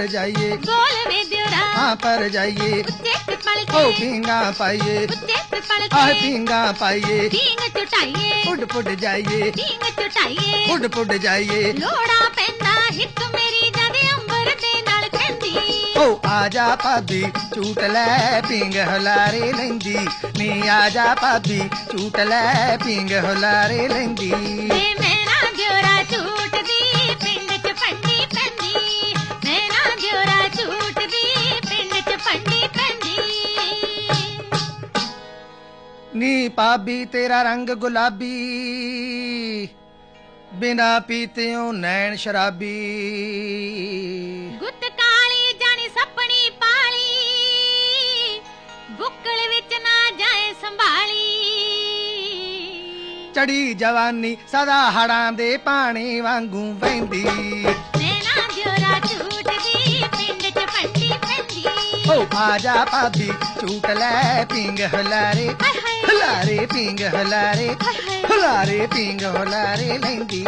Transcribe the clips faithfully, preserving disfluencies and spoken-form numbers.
पर जाइए बोल वे दियोरा हाँ पर जाइए उच्चे पल ओ के पींगा पाइए उच्चे पल आह के पींगा पाइए पींग चुटाइए पुट पुट जाइए पींग चुटाइए पुट पुट जाइए लोड़ा पैंदा हिक मेरी जद अंबर दे नाल कहंदी ओ आजा भाभी झूट लै पींग हुलारे लैंदी नी आजा भाभी झूट लै पींग हुलारे लैंदी वे मेरा दियोरा झूठ दी पिंड च पंडी पैंदी मेरा दियोरा झूठ दी पिंड च पंडी पैंदी नी भाभी तेरा रंग गुलाबी बिना पीतियों नैन शराबी गुत काली जानी सपनी पाली बुक्कल विच ना जाए संभाली चढ़ी जवानी सदा हड़ां दे पानी वांगू बहंदी नैना दियोरा झूठ दी पिंड च पंडी पैंदी ओ आजा भाभी झूट लै पींग हुलारे हाय हाय हुलारे पींग हुलारे हाय हाय हुलारे पींग हुलारे लैंदी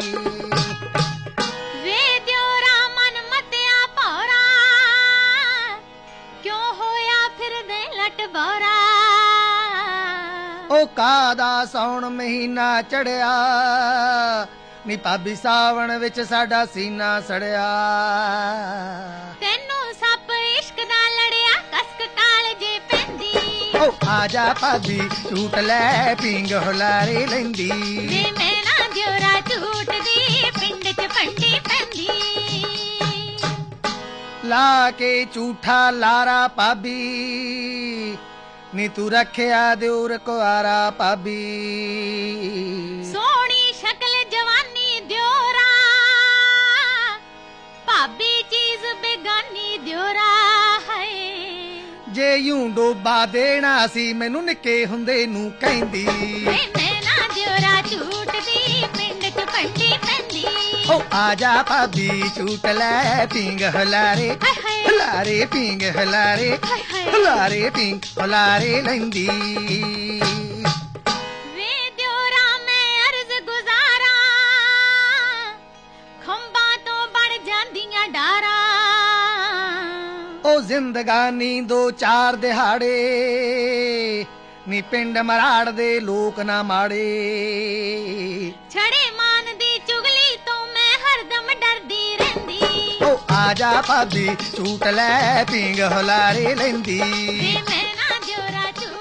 वे दियोरा मन मतिया भौरा क्यों होया फिरदे लट बौरा ओ कादा सौण महीना चढ़िया नी भाभी सावण विच साडा सीना सड़िया ਤੈਨੂੰ ਸੱਪ ਇਸ਼ਕ ਦਾ ਲੜਿਆ ਕਸਕ ਕਾਲਜੇ ਪੈਂਦੀ ओ आजा भाभी झूट लै पींग हुलारे लैंदी ਵੇ ਮੈਨਾ ਦਿयोरा ਝੂਟ ਦੀ ਪਿੰਡ ਚ ਪੰਡੀ ਪੈਂਦੀ ला के झूठा लारा भाभी नी तू रखिया दिउर कुआरा भाभी ਸੋਹਣੀ ਸ਼ਕਲ ਜਵਾਨੀ ਦਿयोरा ਭਾਬੀ ਚੀਜ਼ ਬੇਗਾਨੀ ਦਿयोरा ਹੈ जे यूं डोबा देना सी मैनू निक्के हुंदे नू कहंदी ਵੇ ਮੈਨਾ ਦਿयोरा ਝੂਟ ਦੀ ਪਿੰਡ ਚ ਪੰਡੀ ਪੈਂਦੀ ओ आजा भाभी झूट लै पींग हुलारे ਹਾਏ ਹਾਏ हुलारे पींग हुलारे ਹਾਏ ਹਾਏ हुलारे पींग हुलारे लैंदी ਵੇ ਦਿयोरा ਮੈਂ ਅਰਜ਼ ਗੁਜ਼ਾਰਾਂ ਖੰਭਾਂ ਤੋਂ ਬਣ ਜਾਂਦੀਆਂ ਡਾਰਾਂ ओ जिंदगानी दो चार दिहाड़े नी पिंड मराड़ दे लोक ना माड़े ਛੜੇ ਮਾਨ ਦੀ ਚੁਗਲੀ ਤੋਂ ਮੈਂ ਹਰਦਮ ਡਰਦੀ ਰਹਿੰਦੀ ओ आजा भाभी झूट लै पींग हुलारे लैंदी ਵੇ ਮੈਂ ਨਾ ਦਿयोरा ਝੂਠ